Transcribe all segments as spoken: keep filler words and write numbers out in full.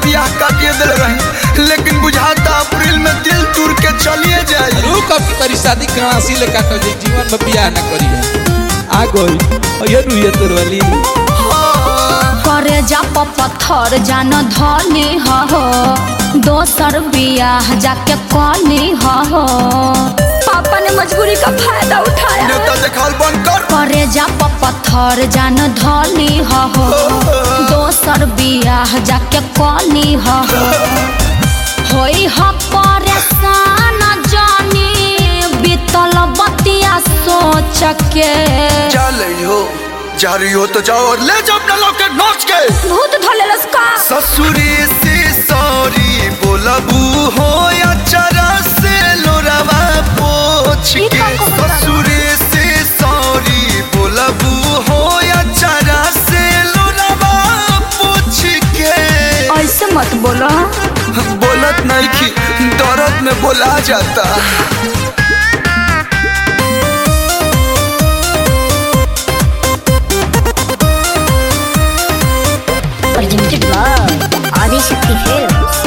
ब्याह काटिए दिल रही, लेकिन बुझाता अप्रैल में दिल तोड़ के चलिए जाए। रुक अब तेरी शादी करासी ले काटल जीवन में ब्याह न करिए। आ गई ये रुइए तोर वाली करे जा पत्थर जान धनी हो, दोसर बियाह जाके कनी हो। पापा ने मजबूरी का फायदा उठाया। नेता देखाल बंद कर। करे जा पत्थर जान धनी हो, दोसर बियाह जाके कनी हो। होई ह परेशान जानी बीतल बतिया सोच के। चल हो जा रही हो तो जाओ और ले जाओ अपना लॉकेट नोच के। भूत धोले लसका ससुरी से सॉरी बोलबू हो या चरा से लोरावा पोछ के। ससुरी से सॉरी बोलबू हो या चरा से लोरावा पोछ के। ऐसे मत बोलो। बोलत नहीं की दर्द में बोला जाता। Presented by Adishakti Films.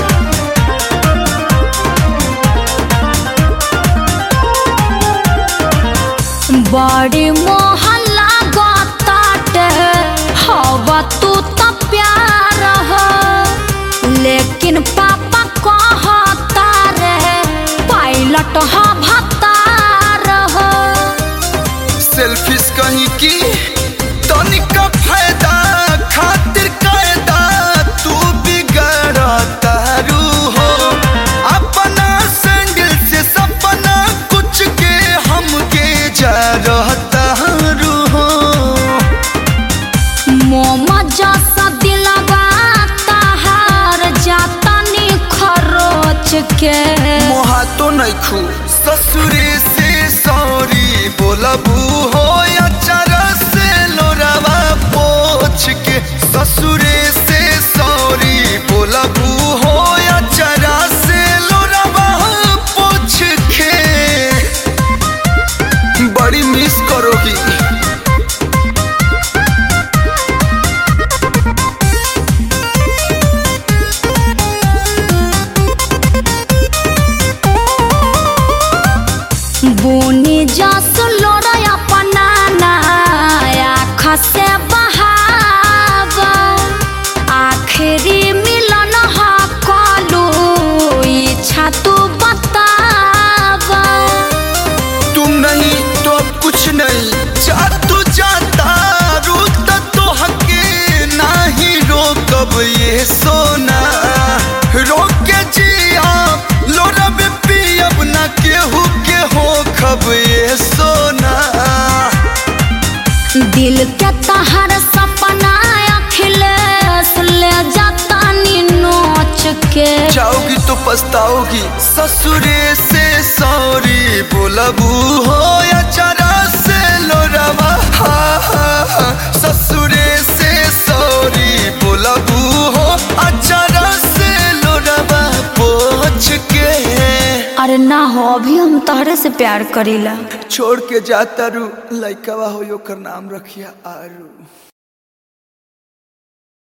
बड़ी मोहल्ला गताटे हवा तू तो प्यार हो, लेकिन पापा कहता रे पायलट हो भतार हो। सेल्फिश कहीं की तनिका फायदा खातिर कायदा तू बिगड़ता रू हो। अपना सैंडल से सपना कुछ के हमके जा रहता रू हो। मोमा जैसा दिलवा ताहार जाता नी खरोच के। मोहा तो नहीं खू ससुरे से सॉरी बोलबू हो या चरा से लोरावा पोछ के। ससुरे से सॉरी बोलबू हो या चरा से लोरावा पोछ के। बड़ी मिस करोगी। बोनी जस लोरा अपना आँख से बहाव। आखिरी मिलन ह कलू इच्छा तू बताव। तुम नहीं तो अब कुछ नहीं जा तू जाता रूत तो हके नहीं रोकब ये सोना। रोक के जिया लोरब पियब ना केहू के हो खब ये सोना। दिल के तहर सपना अखिलेश ले जाता नी नोच के। जाओगी तो पछताओगी। ससुरे से सॉरी बोलबू हो या चरा से लोरावा। हा हा हा ससुरे से सॉरी बोलबू हो अचरा से लोरावा पोछ के। अरे ना हो अभी हम तहरे से प्यार करीला। छोड़ के जाता रू लइकवा हो ओकर नाम रखिया आरू।